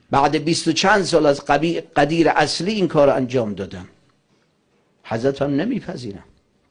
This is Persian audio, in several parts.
بعد 20 و چند سال از قدیر اصلی این کار انجام دادن. حضرت هم نمیپذیرم.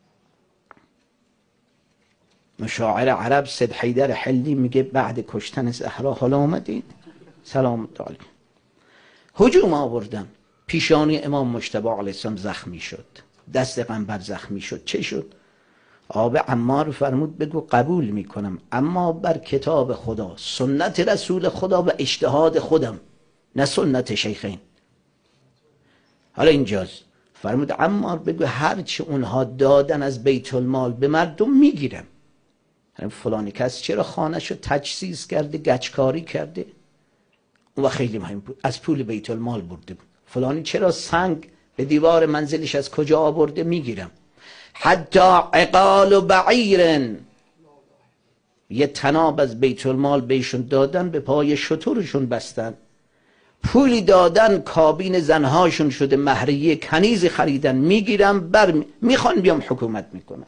مشاعر عرب سید حیدر حلی میگه بعد کشتن زهرا حالا آمدید سلام علیکم. هجوم آوردن، پیشانی امام مجتبی علیه السلام زخمی شد، دست پیغمبر زخمی شد. چه شد؟ آب عمار فرمود بگو قبول میکنم، اما بر کتاب خدا، سنت رسول خدا و اجتهاد خودم، نه سنت شیخین. حالا اینجاست فرمود عمار بگو هرچه اونها دادن از بیت المال به مردم میگیرم. فلانی کس چرا خانه‌شو تجسیس کرده، گچکاری کرده، اون خیلی مهم بود، از پول بیت المال برده بود. فلانی چرا سنگ به دیوار منزلش از کجا آورده، میگیرم. حتی عقال و بعیر، یه تناب از بیت المال بهشون دادن، به پای شترشون بستن، پولی دادن کابین زنهاشون شده مهریه، کنیزی خریدن، میگیرم میخوان بیام حکومت میکنن.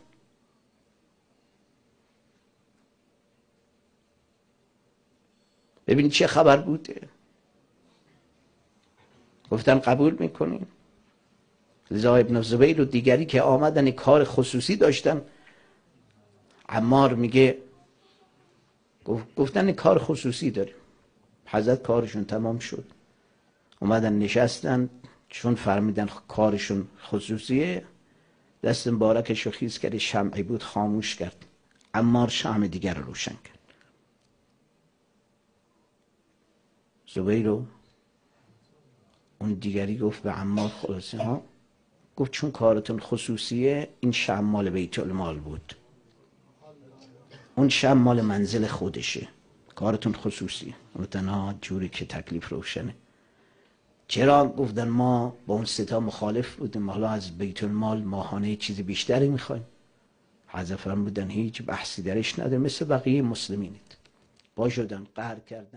ببین چه خبر بوده. گفتن قبول میکنیم. رضا ابن زبیر و دیگری که آمدن کار خصوصی داشتن، عمار میگه گفتن کار خصوصی داریم. حضرت کارشون تمام شد، اومدن نشستن، چون فرمیدن کارشون خصوصیه، دست مبارکش رو خیز کرد، شمعی بود خاموش کرد. عمار شمع دیگر رو روشن کرد. زبیرو اون دیگری گفت به عمار خلاصه ها، گفت چون کارتون خصوصیه، این شمع مال بیت المال بود، اون شمع مال منزل خودشه، کارتون خصوصیه. گفتن جوری که تکلیف روشنه. چرا؟ گفتن ما با اون ستا مخالف بودیم، حالا از بیت المال ماهانه چیزی بیشتری میخوایم. حضرت فرمودن هیچ بحثی درش نداره، مثل بقیه مسلمینید. با شدن قهر کردن.